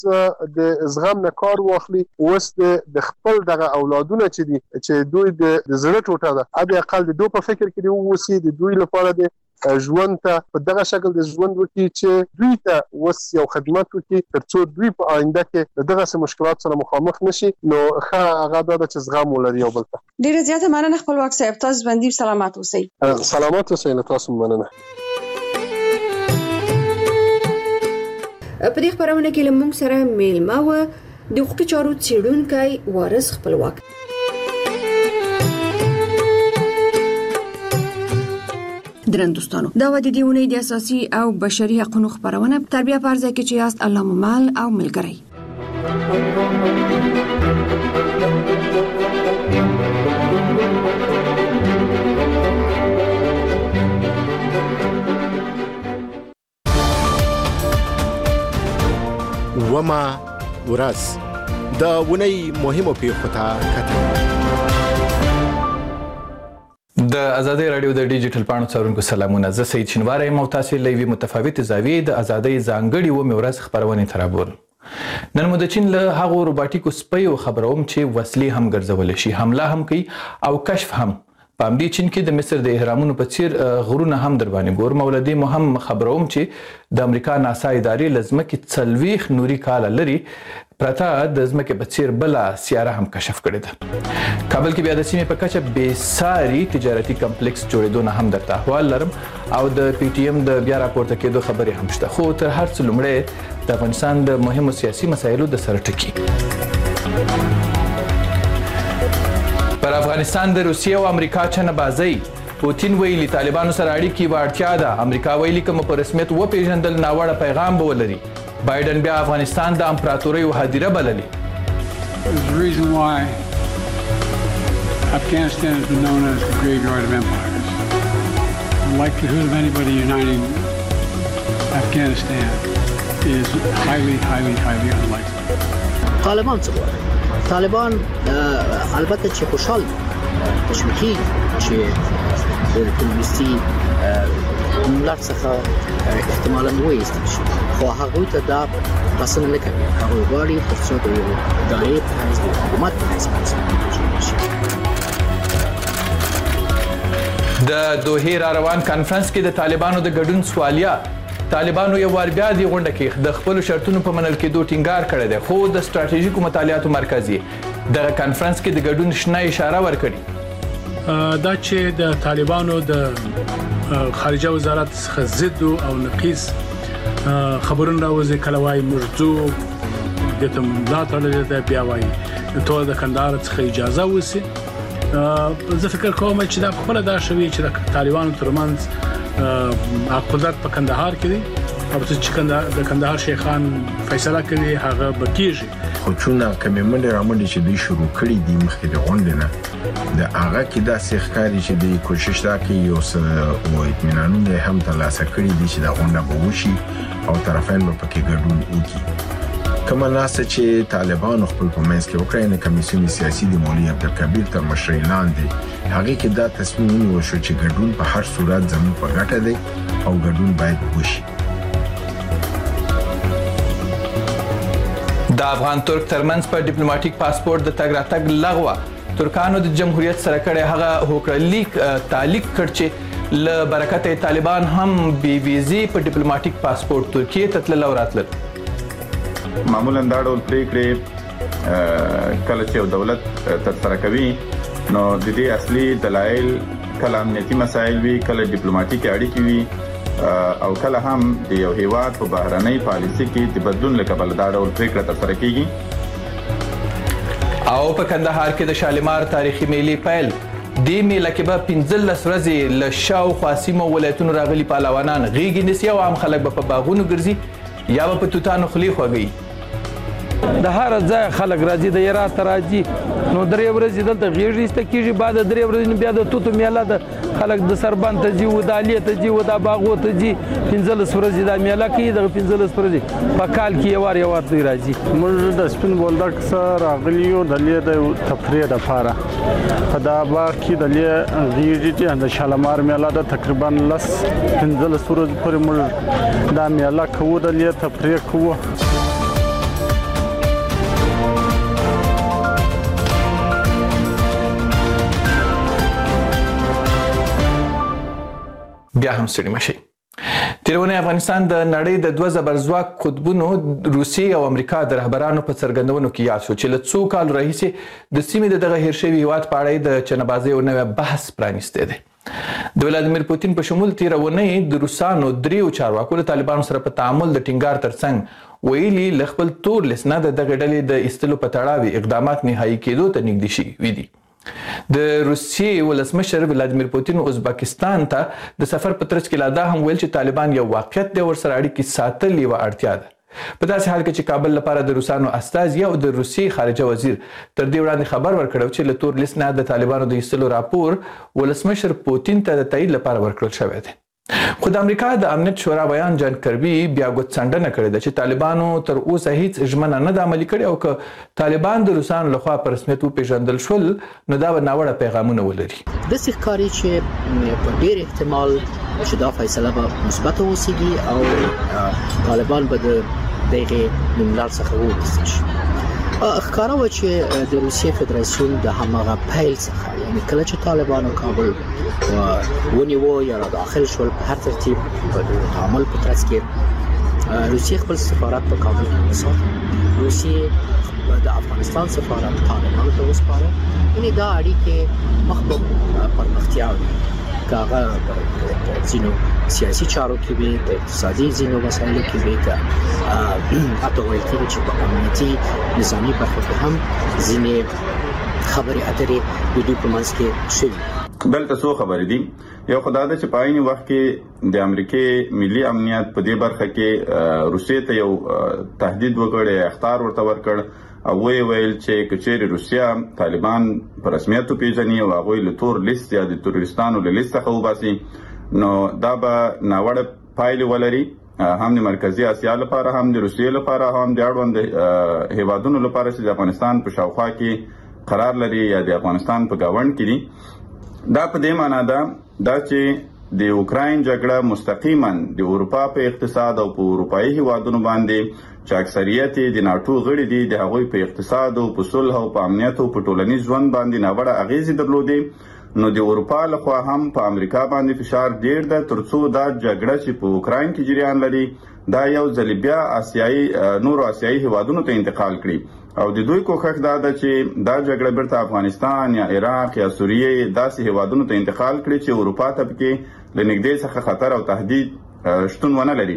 د زغم نه کار واخلي اوس د خپل دغه اولادونه چې دوی د زړه ټوټه ده ابي اقل د دوی په فکر کې دی وسی د دوی لپاره د ژوند ته په دغه شکل د ژوند وکړي چې دوی ته وس یو خدمت وکړي ترڅو دوی په آینده کې دغه سم مشکلات سره مخامخ نشي نو هغه د زغم ولري او بل ته ډیره زیاته مننه خپل وخت صاحب تاسو باندې سلامات اوسئ سلامات اوسئ تاسو مننه په دې خبرونه کې لمونږ سره میلمه و د حقوقي چارو څېړونکی وارث خپلواک درندوستانو دا و د دیونې د اساسي او بشري حقوقو خبرونه تربیه فرض کې چې یاست الله ممل او ملګری وما ورځ دا ونی مهمو پیښو ته کتل د ازادي رادیو د ډیجیټل پاڼو څارونکو سلامونه زه سید شینواری یم او تاسو لوي متفاوت زاویې د ازادي ځانګړي و مورز خبرونه ترابول نن مو د چین له هغو روباټیکو سپیو خبروم چې وسلې هم ګرځول شي حمله هم کوي او کشف هم په همدې چین کې د مصر د اهرامونو په څیر غرونه هم در باندې ګور مولدي مهم خبروم چې د امریکا ناسا ادارې لزمکه 40 نوري کال لري پرته د ځمکې په څیر بل سیاره هم کشف کړې ده کابل کې بیا د سیمې په کچه بې ساري تجارتي کمپلیکس جوړېدو نه هم درته احوال لرم او د پی ټی ایم د بیا راپورته کېدو خبرې هم شته خو تر هر څه لومړی د افغانستان د مهمو سیاسي مسایلو د سر ټکی پر افغانستان د روسیې او امریکا چنه بازي پوتین ویلي طالبانو سره اړیکې واړتیا ده امریکا ویلي کوم په رسمیت و پیژندل ناوړه پیغام به ولري بایدن بیا افغانستان د امپراتورۍ هدیره بللي There's a reason why Afghanistan has been known as the graveyard of empires. The likelihood of anybody uniting Afghanistan is highly unlikely. طالبان څه غواړي؟ طالبان البته چې خوشحال تشویقي چې د کمونیستي ملت څخه احتمالاً وایستل شي خو هغوی ته دا پسند نه کوي هغوی غواړي ترڅو د یو ادارې په حیث د حکومت په حیث شي د دوحې را روان کانفرنس کې د طالبانو د ګډون سوالیه طالبانو یو وار بیا دی غونډه کې د خپل شرطونو په منل کېدو ټینګار کړی دی خو د ستراتیژیکو مطالعاتو مرکزي د کانفرنس کې د ګډون شنه اشاره ورکړي دا چې د طالبانو د خارجه وزارت څخه ضد او نقیص خبرونه راوځي کله وايي مرزو د تملا تړلې ده بیا وايي ټول د کندهار څخه اجازه وسی زه فکر کوم چې دا خپل دا شوی چې د طالبانو ترمنځ قدرت په کندهار کې دی او چې د کندهار شیخان فیصله کوي هغه بکیږي خو چونه کومې منډه رامنډي چې دوی شروع کړي دي مخکې د غونډې نه د هغه کې دا سیخکاري چې د کوشش دا کوي یو څه او اطمینانونه هم ترلاسه کړي دي چې دا غونډه به وشي او طرفین به پکې ګډون وکړي کومه ناسه چې طالبان خپل په منځ کې اوکراین کمیسیون سیاسي د مولوی عبدالکبیر تر مشرۍ لاندې هغه کې دا تصمیم ونیول شو چې ګډون په هر صورت زموږ په ګټه دی او ګډون باید وشي د افغان ترک ترمنځ په ډیپلوماټیک پاسپورت د تګ راتګ لغوه ترکانو د جمهوریت سره کړي هغه هوکړلیک تعلیق کړ چې ل برکت طالبان هم بي ویزي په ډیپلوماټیک پاسپورت ترکیه ته تلل او راتلل معمولا دا ډول پریکړې کله چې دولت ترسره کوي نو د دې اصلي دلایل کله امنیتي مسایل وي کله ډیپلوماټیک اړیکې وي او کله هم د یو هیواد په بهرنۍ پالیسي کې د بدلون لپاره دا ډول پریکړه ترسره کیږي او په کندهار کې د شالمار تاریخي میلې پیل د میله کې به 15 ورځې له شاوخوا سیمو ولایتونو راغلي پهلوانان غیږې نیسي او عام خلک به په باغونو ګرځي یا به په توتانو خولې خوږي د هر ځای خلک راځي د هرات راځي نو درې ورځې دلته غیږ ایسته کیږي بعد درې ورځې بیا د توتو میله د خلک د سربند ته ځي و د الیه ته ځي و د باغو ته ځي 15 ورځې د میله کې د 15 ورځې په کال کې یو وار دوی راځي موږ د سپین بولدک سره راغلیو د لیه د تفریح لپاره په دا باغ کې د لیه غیږ د شالمار میله د تقریبا 15 ورځې پورې موږ دا میله کوو د لیه تفریح کوو بیا هم ستړي مشئ. تیرونی افغانستان د نړۍ د 2 زبرځواک قطبونو روسیې او امریکا د رهبرانو په څرګندونو کې یاد شو چې له څو کالو راهیسې د سیمې د دغه هیر شوي هیواد په اړه د چنه‌بازۍ یو نوی بحث پرانیستی دی. د ولادیمیر پوتین په شمول تیره اونۍ د روسانو 3 چارواکو له طالبانو سره په تعامل د ټینګار ترڅنګ ویلي له خپل تور لیست نه د دغه ډلې د ایستلو په تړاو اقدامات نهایي کېدو ته نږدې شوي دي. د روسیې ولسمشر ولادیمیر پوتین ازبکستان ته د سفر په ترڅ کې لا دا هم ویل چې طالبان یو واقعیت دی ورسره اړیکې ساتل یوه اړتیا ده. په داسې حال کې چې کابل لپاره د روسانو استازي او د روسیې خارجه وزیر تر دې وړاندې خبر ورکړی چې له تور لیست نه د طالبانو د ایستلو راپور ولسمشر پوتین ته د تایید لپاره ورکړل شوی دی. خو د امریکا د امنیت شورا بیان جان کربي بیا ګوتڅنډنه کړې ده چې طالبانو تر اوسه هیڅ ژمنه نه ده عملي کړې او که طالبان د روسانو لخوا په رسمیت وپېژندل شول نو دا به ناوړه پیغامونه ولري. داسې ښکاري چې په ډېر احتمال چې دا فیصله به مثبته اوسېږي او طالبان به د دغه نوملړ څخه وویستل شي. ښکاره وه چې د روسیې فدراسیون د هماغه پیل څخه یعنې کله چې طالبانو کابل ونیوه یا را داخل شول په هر ترتیب په تعامل په ترڅ کې روسیې خپل سفارت په کابل کې وساته. روسیې د افغانستان سفارت طالبانو ته وسپاره. یعنې دا اړیکې مخ په پرمختیا وي که هغه ځینو سیاسي چارو کې وي د اقتصادي ځینو مسایلو کې وي که حتی ویل کېږي چې په امنیتي نظامي برخه کې هم ځینې خبرې اترې د دوی په منځ کې شوي. دلته څو خبرې دي. یو خو دا ده چې په عین وخت کې د امریکې ملي امنیت په دې برخه کې روسیې ته یو تهدید وکړ، اخطار ورته ورکړ او ویل چې کچېرې روسیا طالبان په رسمیت وپېژني او هغوی له تور لیست یا د تروریستانو له لیست څخه وباسي نو دا به ناوړه پایلې ولري، هم د مرکزي اسیا لپاره، هم د روسیې لپاره، هم د اړوند هیوادونو لپاره چې د افغانستان په شاوخوا کې قرار لري یا د افغانستان په ګاونډ کې دي. دا په دې معنا ده چې د اوکراین جګړه مستقیما د اروپا په اقتصاد او په اروپایي هیوادونو باندې چې اکثریت د ناتو غړي دي د هغوی په اقتصاد او په صلح او په امنیت او په ټولنیز ژوند باندې ناوړه اغیزې درلودې. نو د اروپا لخوا هم په امریکا باندې فشار ډیر ده ترڅو دا جګړه چې په اوکراین کې جریان لري دا یو ځل بیا نورو آسیایي هیوادونو ته انتقال کړي او د دوی کوښښ دا ده چې دا جګړه بیرته افغانستان یا عراق یا سوریې داسې هیوادونو ته انتقال کړي چې اروپا ته پکې له نږدې څخه خطر او تهدید شتون ونه لري.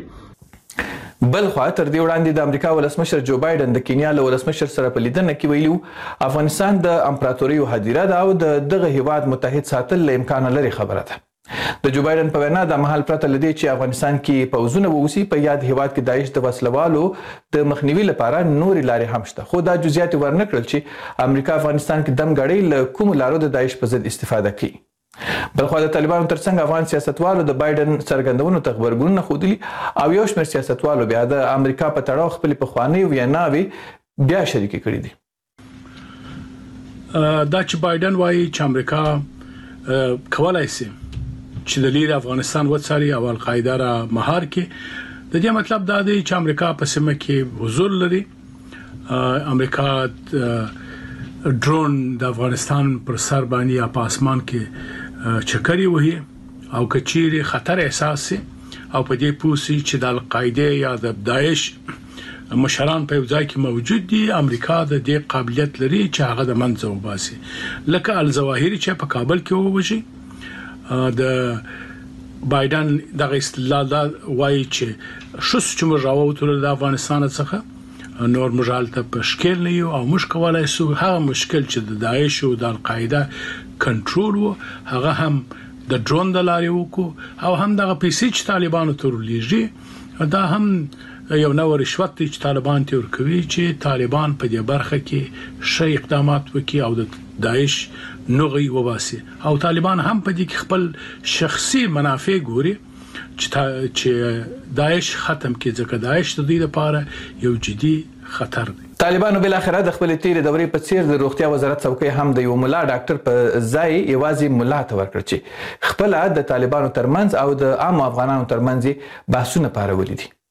بل خوا تر دې وړاندې د امریکا ولسمشر جو بایدن د کینیا له ولسمشر سره په لیدنه کې ویلي افغانستان د امپراتوریو هدیره ده او د دغه هیواد متحد ساتل له امکانه لري خبره ده. د جو بایدن په وینا د مهال پرته لدی چې افغانستان کې پوځونه ووسی په یاد هیواد کې داعش د وسلوالو د مخنیوي لپاره نورې لارې هم شته، خو دا جزئیات ورنکړل چې امریکا افغانستان کې دم غړي له کوم لارو د داعش په ضد استفاده کوي. بلخوا د طالبانو ترڅنګ افغان سیاستوالو د بایدن څرګندونو ته غبرګونونه ښودلي او یو شمېر سیاستوالو بیا د امریکا په تړاو خپلې پخوانۍ ویناوې بیا شریکې کړي دي. دا چې بایدن وایي چې امریکا کولای شي چې د لیر افغانستان وڅاري او القاعده را مهار کړي، د دې مطلب دا دی چې امریکا په سیمه کې حضور لري. امریکا ډرون د افغانستان پر سر باندې یا په اسمان کې چکرې وهي او کچېرې خطر احساس شي او په دې پوه شي چې د القاعده یا د داعش مشران په یو ځای کې موجود دي، امریکا د دې قابلیت لري چې هغه د منځه وباسي. لکه الظواهري چې په کابل کې ووژي. د بایدن دغه استدلال دا وایي چې شوس چې موږ راووتلو د افغانستان څخه نور موږ هلته په شکل نه یو او موږ کولی شو هغه مشکل چې د داعش او د القاعده کنټرول و هغه هم د ډرون د لارې وکړو او هم دغه پیسې چې طالبانو ته ورلیږي دا هم یو نوع رشوت دی چې طالبان ته ورکوي چې طالبان په دې برخه کې ښه اقدامات وکړي او د داعش نغې وباسي او طالبان هم په دې کې خپل شخصي منافع ګوري چې داعش ختم کړي ځکه داعش د دې لپاره یو جدي خطر دی. طالبانو بل اخره د خپل تیرې دورې په څیر د روغتیا وزارت څوکۍ هم د یو ملا ډاکټر په ځای یوازې ملا ته ورکړ چې خپل د طالبانو ترمنځ او د عام افغانانو ترمنځ بحثونه پارولي دي.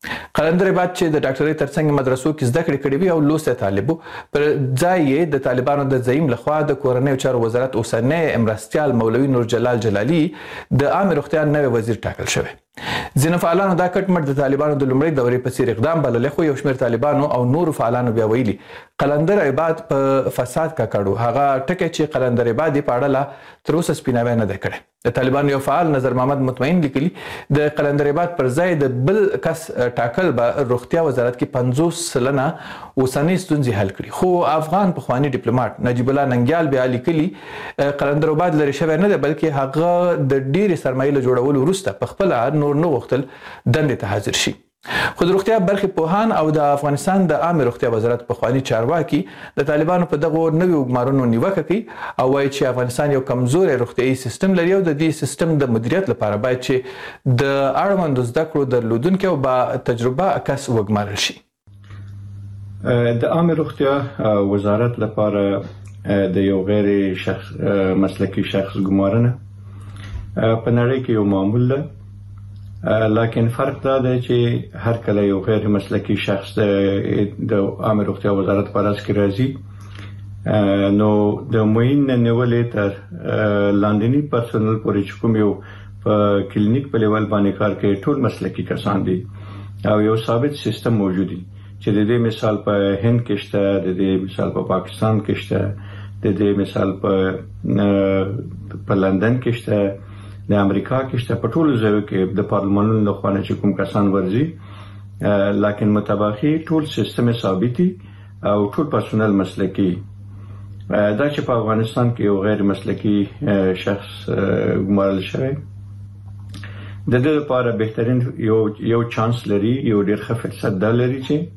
قلندر آباد چې د ډاکټرۍ ترڅنګ مدرسو کې زده کړې کړې وي او لوستی طالبو پر ځای یې د طالبانو د زعیم لخوا د کورنیو چارو وزارت اوسنی مرستیال مولوي نور جلال جلالي د عامې روغتیا نوی وزیر ټاکل شوی. ځینې فعالانو دا کټ مټ د طالبانو د لومړۍ دورې په څیر اقدام بللی، خو یو شمېر طالبانو او نورو فعالانو بیا ویلي قلندر آباد په فساد ککړو. هغه ټکی چې قلندر آباد یې په اړه لا تر اوسه سپیناوی نه دی کړی. د طالبانو یو فعال نظر محمد مطمئن لیکلي د قلندر آباد پر ځای د بل کس ټاکل به روغتیا وزارت کې 50% اوسنۍ ستونزې حل کړي. خو افغان پخوانی ډیپلوماټ نجیب الله ننګیال بیا لیکلي قلندر آباد لرې شوی نه دی، بلکې هغه د ډېرې سرمایې له جوړولو وروسته پخپله نور نه غوښتل دندې ته حاضر شي. خو د روغتیا برخې پوهان او د افغانستان د عامې روغتیا وزارت پخوانی چارواکي د طالبانو په دغو نویو ګمارونو نیوکه کوي او وایي چې افغانستان یو کمزوری روغتیایي سیستم لري او د دې سیستم د مدیریت لپاره باید چې د اړوندو زده کړو درلودونکي او با تجربه کس وګمارل شي. د عامې روغتیا وزارت لپاره د یو غیر مسلکي شخص ګمارنه په نړۍ کې یو معمول ده، لکن فرق دا دی چې هر کله یو غیر مسلکي شخص د عامې روغتیا وزارت په راس کې راځي نو د معین نیولې تر لاندني پرسونل پورې چې کوم یو په کلینیک په لیول باندې کار کوي ټول مسلکي کسان دي او یو ثابت سیستم موجود دی چې د دې مثال په هند کې شته، د دې مثال په پاکستان کې شته، د دې مثال په لندن کې شته، د امریکا کې شته، په ټولو ځایو کې د پارلمانونو لخوا نه چې کوم کسان ورځي، لکن متباخي ټول سیستم ثابتي او ټول پرسونل مسلکي. دا چې په افغانستان کې یو غیر مسلکي شخص ګمارل شوی د دې لپاره بهترین یو چانس لري، یو ډېر ښه فرصت دا لري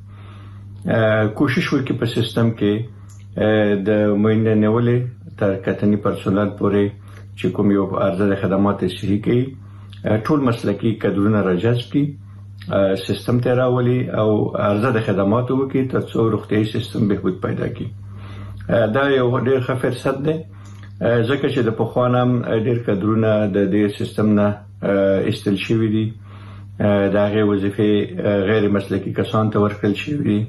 چې کوشش وکړي په سیستم کې د معین نیولې تر کتنی پرسونل پورې چې کوم یو عرضه د خدمات صحیح کوي ټول مسلکي کادرونه راجذب کړي، سیستم ته راولي او عرضه د خدماتو وکړي ترڅو روغتیايي سیستم بهبود پیدا کړي. دا یو ډېر ښه فرصت دی ځکه چې د پخوانه ډېر کادرونه د دې سیستم نه ایستل شوي دي، د هغې وظیفې غیر مسلکي کسانو ته ورکړل شوي دي.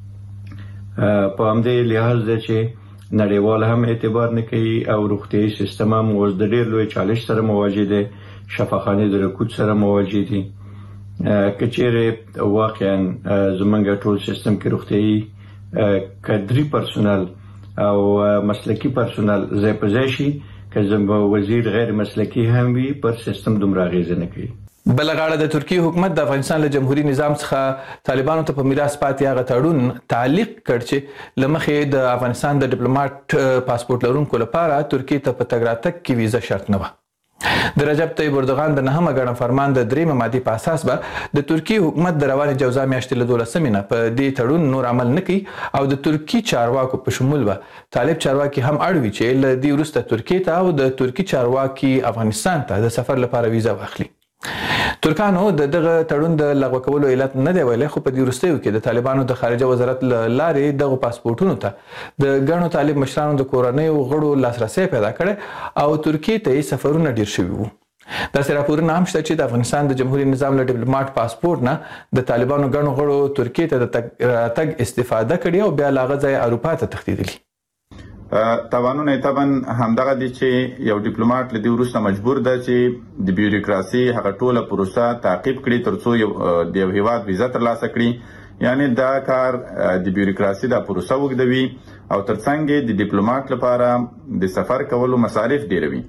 په همدې لحاظ دی چې نړیوال هم اعتبار نه کوي او روغتیايي سیستم هم اوس د ډېر لوی چالش سره مواجه دی، شفاخانې د رکود سره مواجه دي. که چیرې واقعا زمونږ ټول سیستم کې روغتیايي کادري پرسونل او مسلکي پرسونل ځای په ځای شي، که زموږ وزیر غیر مسلکي هم وي پر سیستم دومره اغېزه نه کوي. بل غاړه د ترکیه حکومت د افغانستان له جمهوریت نظام څخه طالبانو ته په میراث پاتې هغه تړون تعلیق کړ چې لمخې د افغانستان د ډیپلوماټ پاسپورت لرونکو لپاره ترکیه ته په تګ راتګ کې ویزه شرط نه وه. د رجب طیب اردوغان د 9مه ګڼه فرمان د 3مه مادې په اساس به د ترکیه حکومت د روانې جوزا میاشتې له 12مې نه په دې تړون نور عمل نه کوي او د ترکیه چارواکو په شمول به طالب چارواکي هم اړ وي چې له دې وروسته ترکیه ته او د ترکیه چارواکي افغانستان ته د سفر لپاره ویزه واخلي. ترکانو د دغه تړون د لغوه کولو علت نه دی ویلی، خو په دې وروستیو کې د طالبانو د خارجه وزارت له لارې دغو پاسپورټونو ته د ګڼو طالب مشرانو د کورنیو غړو لاسرسی پیدا کړی او ترکیې ته یې سفرونه ډیر شوي وو. داسې راپورونه هم شته چې د افغانستان د جمهوریت نظام له ډیپلوماټ پاسپورټ نه د طالبانو ګڼو غړو ترکیې ته د تګ استفاده کړې او بیا له هغه ځایه اروپا ته تښتېدلي. توانونه طبعا همدغه دي چې یو ډیپلوماټ له دې وروسته مجبور ده چې د بیوروکراسي هغه ټوله پروسه تعقیب کړي ترڅو د یو هیواد ویزه ترلاسه کړي. یعنی دا کار د بیوروکراسي د پروسه وګدوي او ترڅنګ د ډیپلوماټ لپاره د سفر کولو مصارف ډیروي.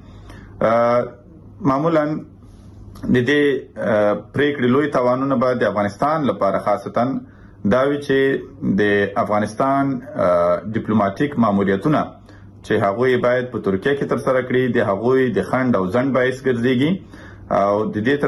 معمولا د دې پریکړې لوی توانونه به د افغانستان لپاره خاصتا دا وی چې د افغانستان ډیپلوماټیک ماموریتونه چې هغوی باید په ترکیه کې تر سره کړي د هغوی د خند او ځند باعث ګرځيږي او د دې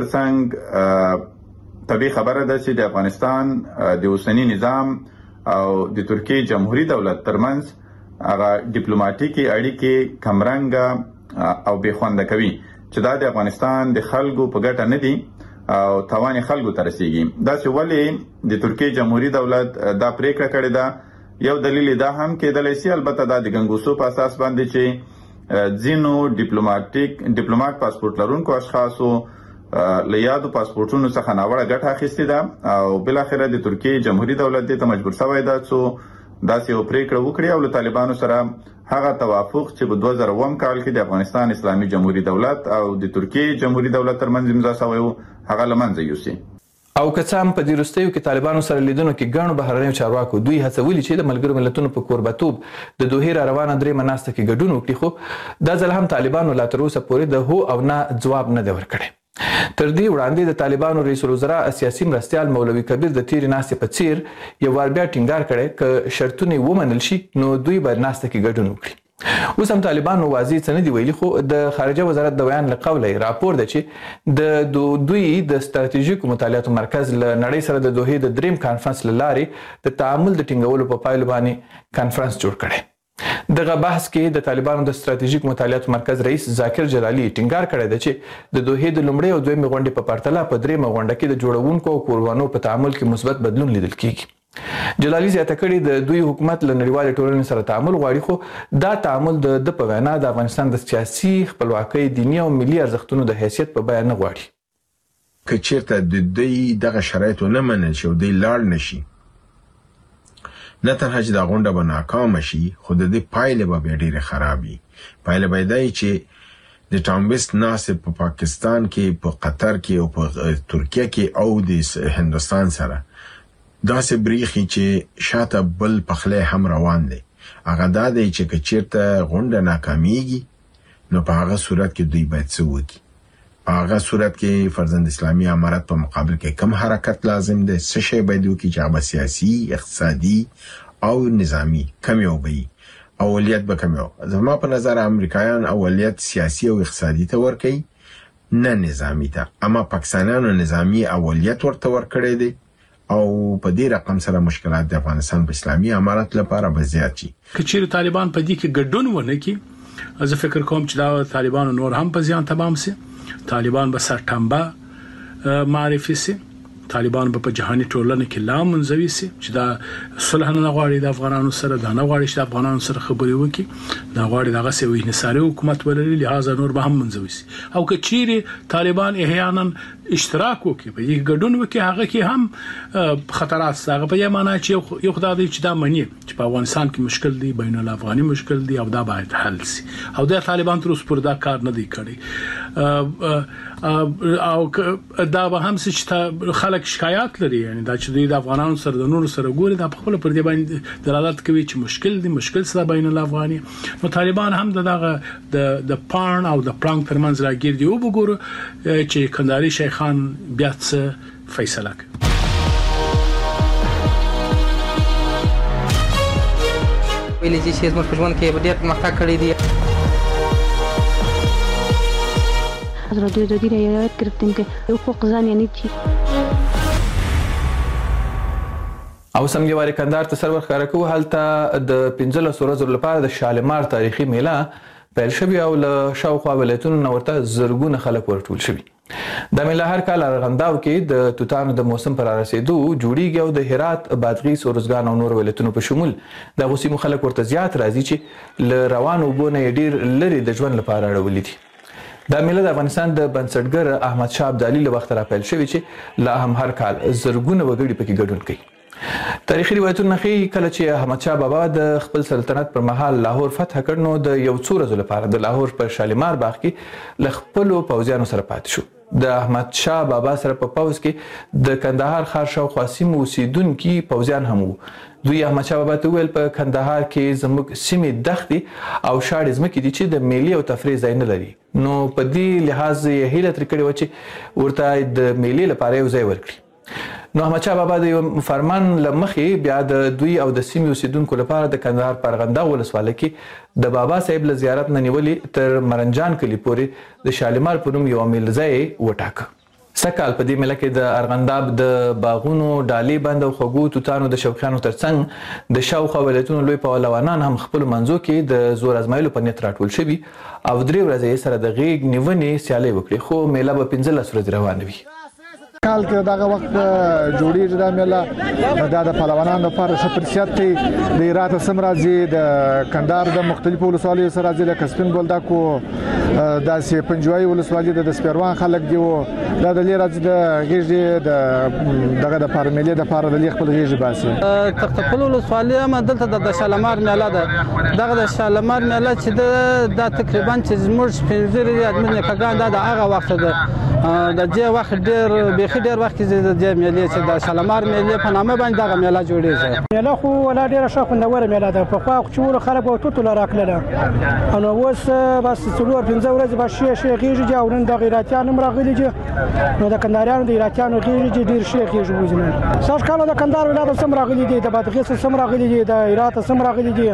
ترڅنګ طبيعي خبره ده چې د افغانستان د اوسنی نظام او د ترکیه جمهوریت دولت ترمنځ هغه ډیپلوماټیکي اړیکې کمرنګ او بې خوند کوي چې دا د افغانستان د خلکو په ګټه نه دي او توان خلکو ته رسیږي. دا چې ولې د ترکیه جمهوریت دولت دا پریکړه کړې ده یو دلیل دا هم کېدلی شي، البته دا د ګنګوسو په اساس باندې چې ځینو ډیپلوماټ پاسپورت لرونکو اشخاصو له یادو پاسپورتونو څخه ناوړه ګټه اخیستې ده او بل اخر د ترکیه جمهوریت دولت ته مجبور شوی ده چې داسې یو پریکړه وکړي او له طالبانو سره هغه توافق چې په 2009 کال کې د افغانستان اسلامي جمهوریت دولت او د ترکیه جمهوریت دولت ترمنځ امضا شوی و هغه لمنځه یوسي. او کڅام په دې وروستیو کې طالبانو سره لیدنو کې ګڼو بهرنیو چارواکو دوی هڅولي چې د ملګرو ملتونو په کوربتوب د دوحې را روانه درې مناسته کې ګډون وکړي، خو دا ځل هم طالبانو لا تر اوسه پورې د هو او نه ځواب نه دی ورکړی. تر دې وړاندې د طالبانو رئیس الوزرا سیاسي مرستیال مولوي کبیر د تیرې ناستې په څیر یو وار بیا ټینګار کړی که شرطونه ومنل شي نو دوی به ناسته کې ګډون وکړي. اوس هم طالبانو واضح څه نه دي ویلي، خو د خارجه وزارت د بیان له قوله راپور ده چې د دوی د ستراتیژیکو مطالعاتو مرکز له نړۍ سره د دوحې د دریم کانفرنس له لارې د تعامل د ټینګولو په پایلو باندې کانفرنس جوړ کړی. دغه بحث کې د طالبانو د ستراتیژیک مطالعاتو مرکز رئیس ذاکر جلالي ټینګار کړی دی چې د دوحې د لومړۍ او دویمې غونډې په پرتله په دریمه غونډه کې د جوړونکو او کوربانو په تعامل کې مثبت بدلون لیدل کیږي. جلالي زیاته کړې د دوی حکومت له نړیوالې ټولنې سره تعامل غواړي، خو دا تعامل د په وینا د افغانستان د سیاسي خپلواکۍ، دیني او ملي ارزښتونو د حیثیت په بیان نه غواړي. که چیرته د دوی دغه شرایطو نه منل شي او دوی لاړ نشي، نه تنها چې دا غونډه به ناکامه شي خو د دې پایلې به بیا ډېرې خراب وي. پایله به دا وي چې د ټرامپست ناستې په پاکستان کې، په قطر کې او په ترکیه کې او د هندوستان سره داسې بریخي چې شاته بل پخلی هم روان دی. هغه دا دی چې که چیرته غونډه ناکامیږي نو په هغه صورت کې دوی باید څه وکړي. په هغه صورت کې فرضاً اسلامي امارت په مقابل کې کم حرکت لازم دی، څه شی باید وکړي چې هغه سیاسي، اقتصادي او نظامی کم یو وي، اولیت به کم یو. زما په نظر امریکایان اولیت سیاسي او اقتصادي ته ورکوي، نه نظامی ته. اما پاکستانیانو نظامی اولیت ورته ورکړی دی او په دې رقم سره مشکلات د افغانستان په اسلامي امارت لپاره به زیات شي. که چیرې طالبان په دې کې ګډون ونه کړي، زه فکر کوم چې دا طالبانو نور هم په زیان تمام سي. طالبان به سرټمبه معرفي سي، طالبان به په جهاني ټولنه کې لا منزوي سي چې دا صلح نه غواړي د افغانانو سره، دا نه غواړي چې د افغانانو سره خبرې وکړي، دا غواړي دغه سوي انحصاري حکومت ولري، لہذا نور به هم منزوي سي. او که چیرې طالبان احیانا اشتراک وکړي، په دې ګډون وکړي، هغه کې هم خطرات شته. هغه په یوه معنا چې یو خدای دی چې دا مني چې په افغانستان کې مشکل دی، بین الافغاني مشکل دی او دا باید حل سي، او د طالبان تر اوسه پورې دا کار نه دی کړی. او دا به هم چې خلک شکایت لري، یعنی دا چې دوی د افغانانو سره د نورو سره ګوري، دا په خپل پر دې باندې دلالت کوي چې مشکل دی، مشکل سره بین الافغاني. نو طالبان هم دغه د پان او د پړنګ ترمنځ راګیر دی او وګورو چې کندهاري شیخان بیا څه فیصله کوي. ویلي چې زموږ په ژوند کې ډېر پرمختګ کړی دی. حضرت دادی را یاد گرفتیم که حقوق زن یعنی چی. او سم یو کندهار ته سرور ښکاره کوو، هلته د 15 ورځو لپاره د شالمار تاریخي میله پیل شوې او له شاوخوا ولایتونو نه ورته زرګونه خلک ورټول شوي. دا میله هر کال ارغنداو کې د توتانو د موسم پر رسیدو جوړیږي او د هرات، بادغیس، ارزګان او نور ولایتونو په شمول د غوسیمو خلک ورته زیات راځي چې له روانو اوبو نه ډېر لرې د ژوند لپاره اړولي دي. دا میله د افغانستان د بنسټګر احمد شاه ابدالي له وخته راپیل شوې چې لا هم هر کال زرګونه وګړي پکې ګډون کوي. تاریخي روایتونه ښیي کله چې احمد شاه بابا د خپل سلطنت پر مهال لاهور فتح کړ نو د یو څو ورځو لپاره د لاهور په شالمار باغ کې له خپلو پوځیانو سره پاتې شو. د احمد شاه بابا سره په پوځ کې د کندهار ښار شاوخوا سیمو اوسېدونکي پوځیان هم وو. دوی احمد شاه بابا ته وویل په کندهار کې زموږ سیمې دښتې او شاړې ځمکې دي چې د میلې او تفریح ځای نه لري، نو په دې لحاظ یې هیله ترې کړې وه چې ورته د میلې لپاره یو ځای ورکړي. نو احمد شاه بابا د یو فرمان له مخې بیا د دوی او د سیمې اوسېدونکو لپاره د کندهار په ارغنداو ولسوالۍ کې د بابا صاحب له زیارت نه نیولې تر مرنجان کلي پورې د شالمار په نوم یوه میلځای وټاکه. سږکال په دې میله کې د ارغنداب د باغونو، ډالۍ بند او خوږو توتانو د شوقیانو ترڅنګ د شاوخوا ولایتونو لوی پهلوانان هم خپلو منځو کې د زور ازمایلو په نیت راټول شوي او 3 ورځې سره د غیږ نیونې سیالۍ وکړي، خو میله به 15 ورځې روانه وي. کال کې دغه وخت جوړیږي دا میله، دا د پهلوانانو لپاره ښه فرصت دی. د هرات سم راځي، د کندهار د مختلفو ولسوالیو سره راځي، لکه سپین بولدک او داسې پنجوایي ولسوالۍ د سپیروان خلک دی او دا د لیر راځي د غیږ د دغه د پارمیلې د پاره د لیک خپل غیږ باسي تختپل ولسوالۍ هم دلته د شالمار میله ده دغه د شالمار میله چې د تقریبا چې زموږ پنځه ادمن کګان دا د هغه وخت ده د دې وخت ډېر وخت کې د دې میلې چې د شالمار میلې په نامه باندې دغه میله جوړیږي میله خو ولا ډېره ښه خوندوره میله ده په خوا چې خلک او توتو راکړله نو اوس بس 4-5 ورځې به شي غیږ او نن د غیراتیانو هم راغلي دي نو د کندهاریانو د غیراتیانو غیږ ډېر ښې غیږ وځي سږ کال د کندهار ولایت هم راغلي دي د بادغیس هم راغلي دي د هرات هم راغلي دي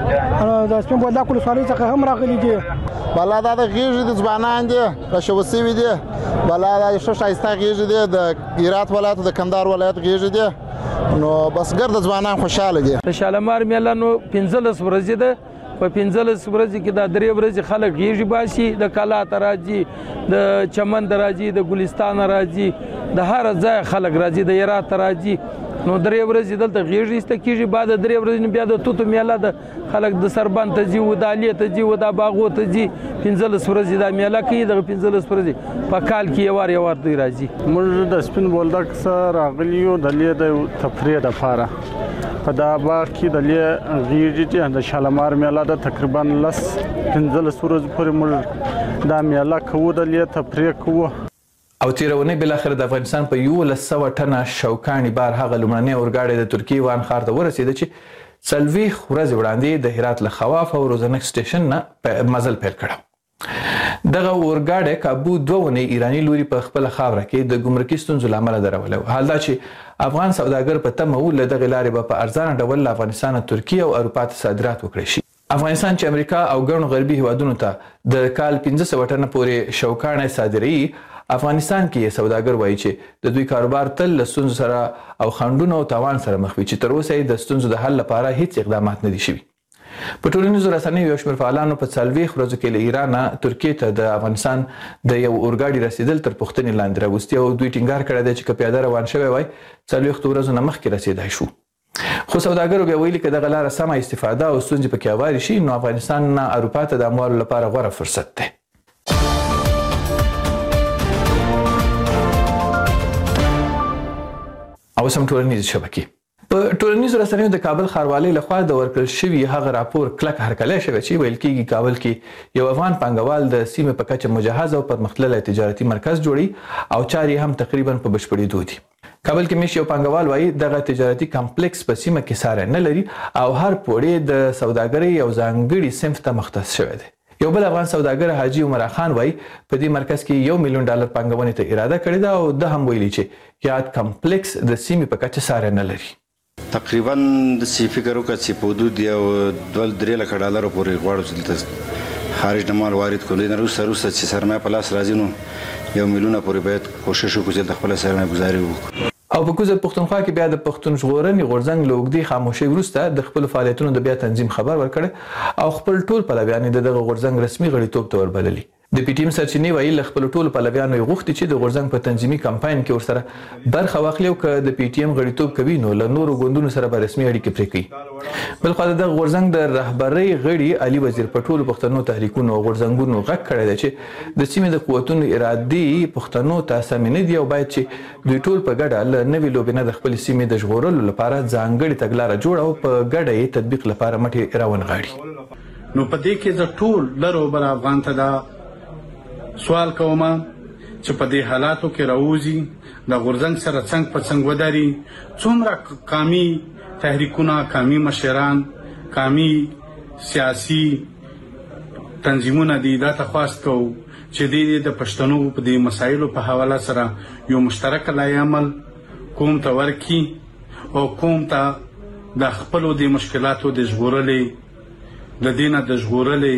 د سپین بولدک ولسوالۍ څخه هم راغلي دي بلا دا د غیږ د ځوانان دي راشو سوي دي بلا دا ښه شایسته غیږ دي د هرات ولایت د کندهار ولایت غیږ دي نو بس ګرد ځوانان خوشاله دي د شالمار میله نو 15 ورځې ده په 15 ورځې کې د 3 ورځې خلک غیږ باسي د کلا تراځي د چمن راځي د ګلستان راځي د هر ځای خلک راځي د هرات راځي نو 3 ورځې دلته غیږ ایسته کیږي بعد 3 ورځې بیا د توتو میله د خلک د سربند ته ځي و د الیه ته ځي و د باغو ته ځي 15 ورځې د میله کوي د 15 ورځې په کال کې یو وار دوی راځي موږ د سپین بولدک سره راغلیو د لید تفریح د فاره په دا باغ کې د لید غیږ د شالمار میله د تقریبا 15 ورځې پورې موږ دا میله کوو د لید تفریح کوو او تیرونی بل اخر د افغانستان په 1100 ټنه شوکانی بار هغه لمړنی اورګاډي د ترکیه وان ښار ته ورسید چې سلوي ورځې وړاندې د هرات له خواف او روزنک سټیشن نه مزل پیل کړ دغه اورګاډي کابو دوونه ایرانی لوري په خپل خاوره کې د ګمرکي ستونزو لامل درولو حال دا چې افغان سوداګر په تمه ول دغه لارې په ارزانه ډول له افغانستان ترکیه او اروپا ته صادرات وکړي شي افغانستان چې امریکا او ګڼو غربي هیوادونو ته د کال 1500 ټنه پورې شوکانه صادري افغانستان کې سوداګر وایي چې د دوی کاروبار تل له ستونزو سره او خنډونو او تاوان سره مخ وي چې تر اوسه د ستونزو د حل لپاره هیڅ اقدامات نه دي شوي په ټولنیزو رسنیو یو شمېر فعالانو په 40 ورځو کې له ایران ترکیه ته د افغانستان د یو اورګاډي رسیدل تر پوښتنې لاندې راوستي او دوی ټینګار کړی دی چې که پیاده روان شوی وای 40 ورځو نه مخکې رسیدای شو خو سوداګرو بیا ویلي که دغه لاره سمه استفاده او ستونزې پکې هوارې شي نو افغانستان نه اروپا ته د اموالو لپاره غوره فرصت دی او سم ټولنیز شبکې په ټولنیزو رسنیو د کابل ښاروالۍ لخوا د ورکړل شوي هغه راپور کلک هرکلی شوی چې ویل کېږي کابل کې یو افغان پانګوال د سیمې په کچه مجهز او پرمختللی تجارتي مرکز جوړي او چارې هم تقریبا په بشپړېدو دي کابل کې مش یو پانګوال وایي دغه تجارتي کمپلیکس په سیمه کې ساری نه لري او هر پوړی د سوداګرۍ یو ځانګړي صنف ته مختص شوی دی یو بل افغان سوداګر حاجی عمر خان وایي په دې مرکز کې $1 ملیون پانګونې ته اراده کړې ده او د هم ویلي چې یاد کمپلیکس د سیمې په کچه ساری نه لري تقریبا د سی فکر وکړ چې په حدود یو $2-3 لک پورې غواړو چې دلته خارج نه مال وارد کړو نه روسه چې سرمایه په لاس راځي نو $1 ملیون پورې باید کوشش وکړو چې خپل سرمایه گزاري وکړو او په کوزه پښتونخوا کې بیا د پښتون ژغورنې غورځنګ له اوږدې خاموشۍ وروسته د خپلو فعالیتونو د بیا تنظیم خبر ورکړی او خپل ټول پلویان د دغه غورځنګ رسمي غړیتوب ته وربللي د پی ټی ایم سرچینې وایي له خپلو ټولو پلویانو یې غوښتي چې د غورځنګ په تنظیمي کمپاین کې ورسره برخه واخلي او که د پی ټی ایم غړیتوب کوي نو له نورو ګوندونو سره به رسمي اړیکې پرې کوي بلخوا د دغه غورځنګ د رهبرۍ غړي علي وزیر په ټولو پښتنو تحریکونو او غورځنګونو غږ کړی دی چې د سیمې د قوتونو ارادې پښتنو ته سمې نه دي او باید چې دوی ټول په ګډه له نوې لوبې نه د خپلې سیمې د ژغورلو لپاره ځانګړې تګلاره جوړه او په ګډه یې تطبیق لپاره مټې راونغاړي نو په دې کې د ټول لرو بر افغان ته دا سوال کوم چې په دې حالاتو کې راوځي د غورځنګ سره څنګه په څنګه وداري څومره قامي تحریکونه قامي مشران قامي سیاسي تنظیمونه دي دا تخواست کوو چې د پښتنو په دې مسایلو په حواله سره یو مشترک لای عمل کوم ته ورکی او کوم ته د خپلو د مشکلاتو د ژغورلې د دینه د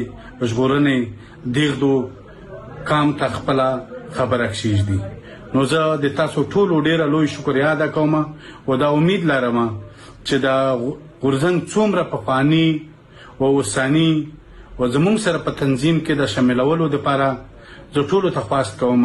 ژغورنې دیغدو کام ته خپل خبره کشیش دي نو زه د تاسو ټولو ډیره لوی شکریا ادا کوم او دا امید لرم چې دا غورځنګ څومره پخوانی او اوساني او زموږ سره په تنظیم کې د شاملولو لپاره زه ټولو ته خواست کوم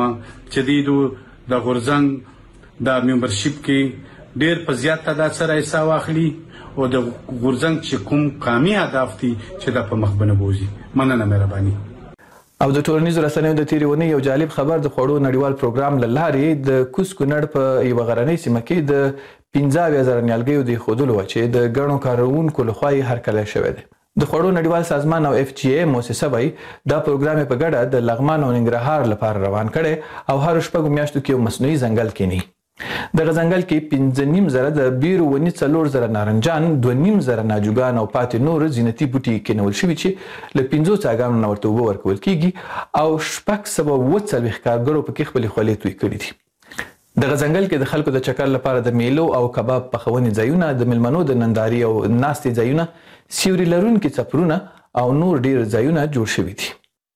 چې د غورځنګ د ممبرشپ کې ډیر په زیات تعداد سره حصہ واخلي او د غورځنګ چې کوم قامي اهداف دي چې د په مخ بنه بوزي مننه مهرباني او د ټولنیزو رسنیو د تیرې ونې یو جالب خبر د خوړو نړیوال پروګرام له لارې د کوز کونړ په یوه غرنۍ سیمه کې د 15,000 نیالګیو د ایښودلو وه چې د ګڼو کارونکو لخوا یې هرکلی شوی دی. د خوړو نړیوال سازمان او FGA موسسه وایي دا پروګرام په ګډه د لغمان او ننګرهار لپاره روان کړی او هر 6 میاشتو کې یو مصنوعي ځنګل کینی. دغه ځنګل کې 5.5 د بیرو ونې 4 نارنجان 2.5 ناجوګان او پاتې نور زینتي بوټي کینول شوي چې له 5 څاګانو نه ورته اوبه ورکول کیږي او 640 کارګرو پکې خپلې خولې توی کړي دي. دغه ځنګل کې د خلکو د چکر لپاره د میلو او کباب پخونې ځایونه، د میلمنو د ننداري او ناستې ځایونه، سیوري لرونکي څپرونه او نور ډیر ځایونه جوړ شوي دي.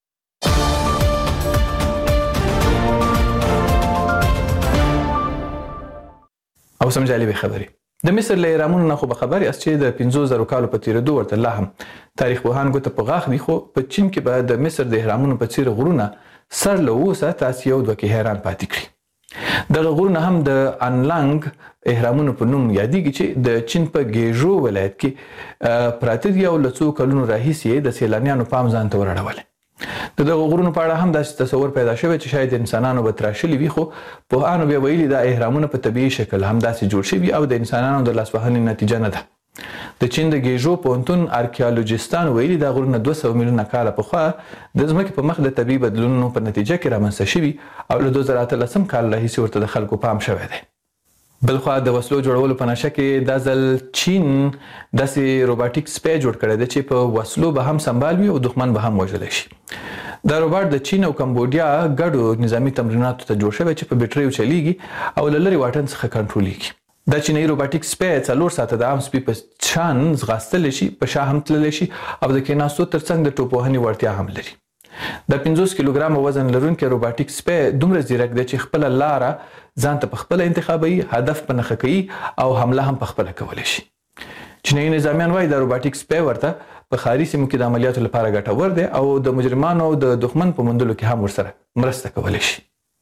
او سم جالبې خبرې د مصر له اهرامونو نه خو به خبر یاست چې د 50,000 کالو په تیرېدو ورته لا هم تاریخ پوهان ګوته په غاښ وي، خو په چین کې به د مصر د اهرامونو په څیر غرونه سر له اوسه تاسې یو دوه کې حیران پاتې کړي. دغه غرونه هم د انلانګ اهرامونو په نوم یادېږي چې د چین په ګیژو ولایت کې پراته دي او له څو کلونو راهیسې د سیلانیانو پام ځان ته ورړولی. د دغه غرونو په اړه هم داسې تصور پیدا شوی چې شاید انسانانو به تراشلي وي، خو پوهانو بیا ویلي دا اهرامونه په طبیعي شکل همداسې جوړ شوي او د انسانانو د لاسوهنې نتیجه نه ده. د چین د ګیژو پوهنتون ارکیالوجیستانو ویلي دا غرونه 200 میلیونه کاله پخوا د ځمکې په مخ د طبیعي بدلونونو په نتیجه کې رامنځته شوي او له 2013 کال راهیسې ورته د خلکو پام شوی دی. بلخوا د وسلو جوړولو په نشه کې دا ځل چین داسې روباټیک سپی جوړ کړی دی چې په وسلو به هم سنبال وي او دښمن به هم وژلی شي. دا روباټ د چین او کمبودیا ګډو نظامي تمریناتو ته جوړ شوی چې په بیټریو چلیږي او له لرې واټن څخه کنټرولېږي. دا چینایي روباټیک سپی 4 ساعته د عام سپي په شان ځغاستلی شي، په شا هم تللی شي او د کېناستو ترڅنګ د ټوپوهنې وړتیا هم لري. د 50 کیلوګرامه وزن لرونکی روباټیک سپی دومره ځیرک دی چې خپله لاره ځان ته پخپله انتخابوي، هدف په نښه کوي او حمله هم پخپله کولی شي. چینایي نظامیان وایي دا روباټیک سپی ورته په ښاري سیمو کې د عملیاتو لپاره ګټور دی او د مجرمانو او د دښمن په موندلو کې هم ورسره مرسته کولی شي.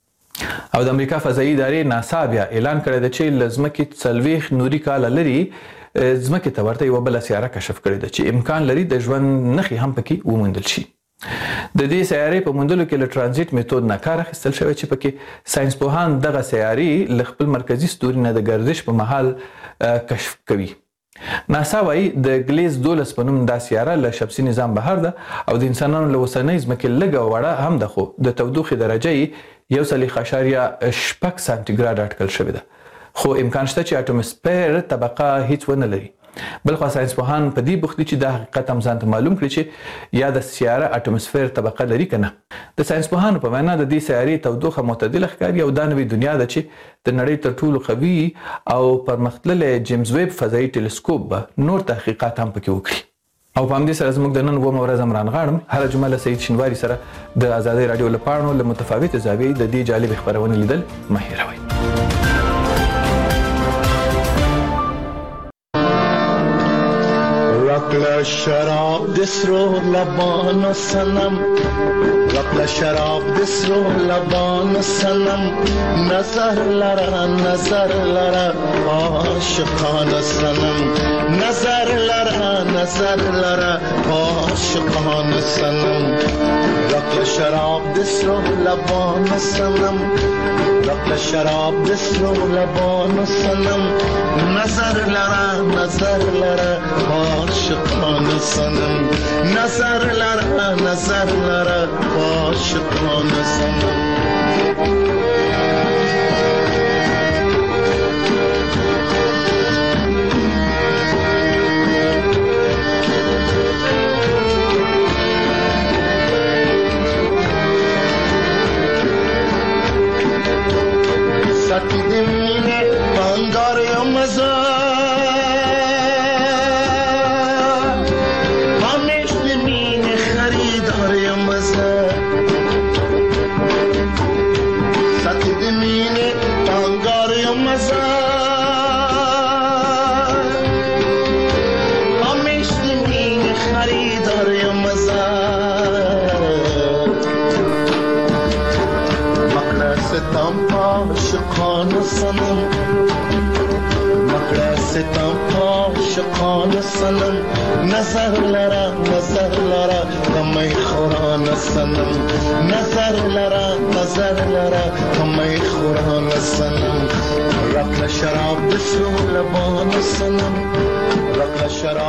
او د امریکا فضایي ادارې ناسا بیا اعلان کړی دی چې له ځمکې 40 نوري کاله لرې ځمکې ته ورته یوه بله سیاره کشف کړې ده چې امکان لري د ژوند نښې هم پکې وموندل شي. د دې سیارې په موندلو کې له ترانزیت میتود نه کار اخیستل شوی چې پکې ساینس پوهان دغه سیارې له خپل مرکزي ستوري نه د گردش په مهال کشف کوي. ناسا وایي د ګلیز 12 په نوم دا سیاره له شمسي نظام بهر ده او د انسانانو له اوسنۍ ځمکې لږه وړه هم ده، خو د تودوخې درجه یې 1.8 سانتیګراډ اټکل شوې ده، خو امکان شته چې اټوموسفیر طبقه هیڅ ونه لري. بلخوا ساینس پوهان په دې بوخت دي چې دا حقیقت هم ځان ته معلوم کړي چې یا د سیاره اټوموسفیر طبقه لري که نه. د ساینس پوهانو په وینا د دې سیارې تودوخه معتدله ښکاري او دا نوې دنیا ده چې د نړۍ تر ټولو قوي او پرمختللی جیمز ویب فضایي ټیلیسکوپ به نور تحقیقات هم پکې وکړي. او په همدې سره زموږ د نن 2 ورځ هم رانغاړم. هره جمعه له سعید شینواري سره د ازادۍ راډیو له پاڼو له متفاوتې زاویې د دې جالبې خپرونې لیدل مه هېروئ. رقل شراب دسرو لبان سنم، رقل شراب دسرو لبان سنم، نظر لرا عاشقان سنم، نظر لرا عاشقان سنم. رقل شراب دسرو لبان سنم، رقل شراب دسرو لبان سنم، نظر لرا عاشقان سنم، نظر لرا عاشقان سنم. ساقی دمینه بانگار یا مزا همیش دمینه خریدار یا مزا ساقی دمینه بانگار یا مزا همیش دمینه خریدار یا مزا ستم عاشقان سنم، مقرا ستم عاشقان سنم نظر لرا کمی خوران سنم نظر لرا کمی خوران سنم رقل شراب دسو لبان سنم رقل شراب